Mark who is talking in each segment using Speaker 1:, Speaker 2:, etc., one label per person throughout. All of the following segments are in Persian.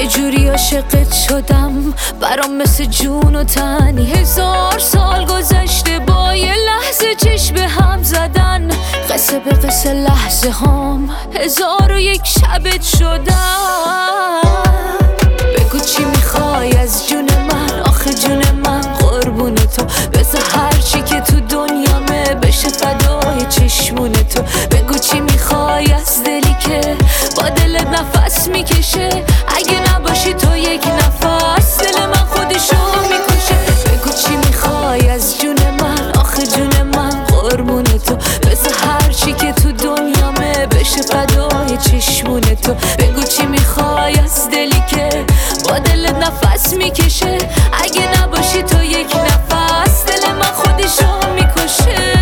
Speaker 1: یه جوری عاشقت شدم برام مثل جون و تنی. 1000 سال گذشته با یه لحظه چشم به هم زدن، قصه به قصه لحظه هام 1001 شبت شدم. بگو چی میخوای از جون من، آخه جون من قربون تو. بذار هرچی که تو دنیامه بشه فدای چشمون تو. بگو چی میخوای از دلی که با دلت نفس میکشه، اگه نباشی تو یک نفس دل من خودشو میکشه. بگو چی میخوای از جون من، آخه جون من قربون تو. بذار هرچی که تو دنیامه بشه فدای چشمون تو. بگو چی میخوای از دلی که با دلت نفس میکشه، اگه نباشی تو یک نفس دل من خودشو میکشه.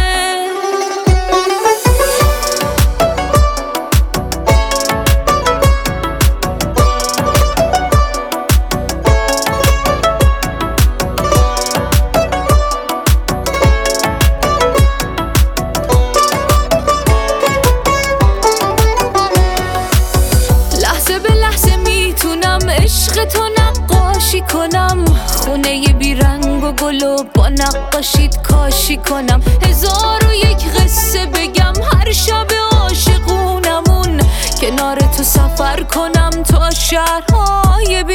Speaker 1: عشق تو نقاشی کنم، خونه ی بیرنگ و گل و با نقاشیت کاشی کنم. 1001 قصه بگم هر شب عاشقونمون، کنار تو سفر کنم تا شهرهای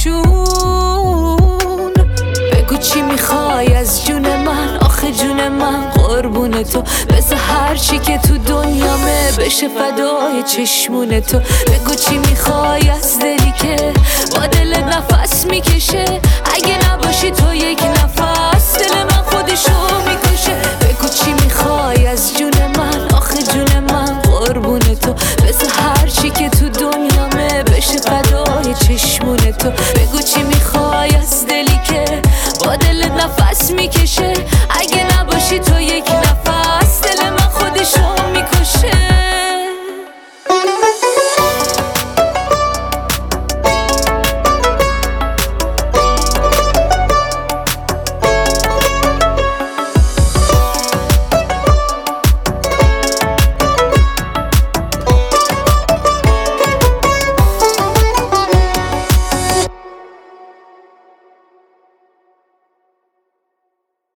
Speaker 1: بینشون. بگو چی میخوای از جون من، آخه جون من قربون تو. بذار هرچی که تو دنیامه بشه فدای چشمون تو. بگو چی میخوای از دلی که با دلت نفس میکشه، اگه نباشی تو یک نفس دل من خودشو میکشه. بگو چی میخوای از جون من، آخه جون من قربون تو. بذار هرچی که تو دنیامه بشه فدای چشمون تو.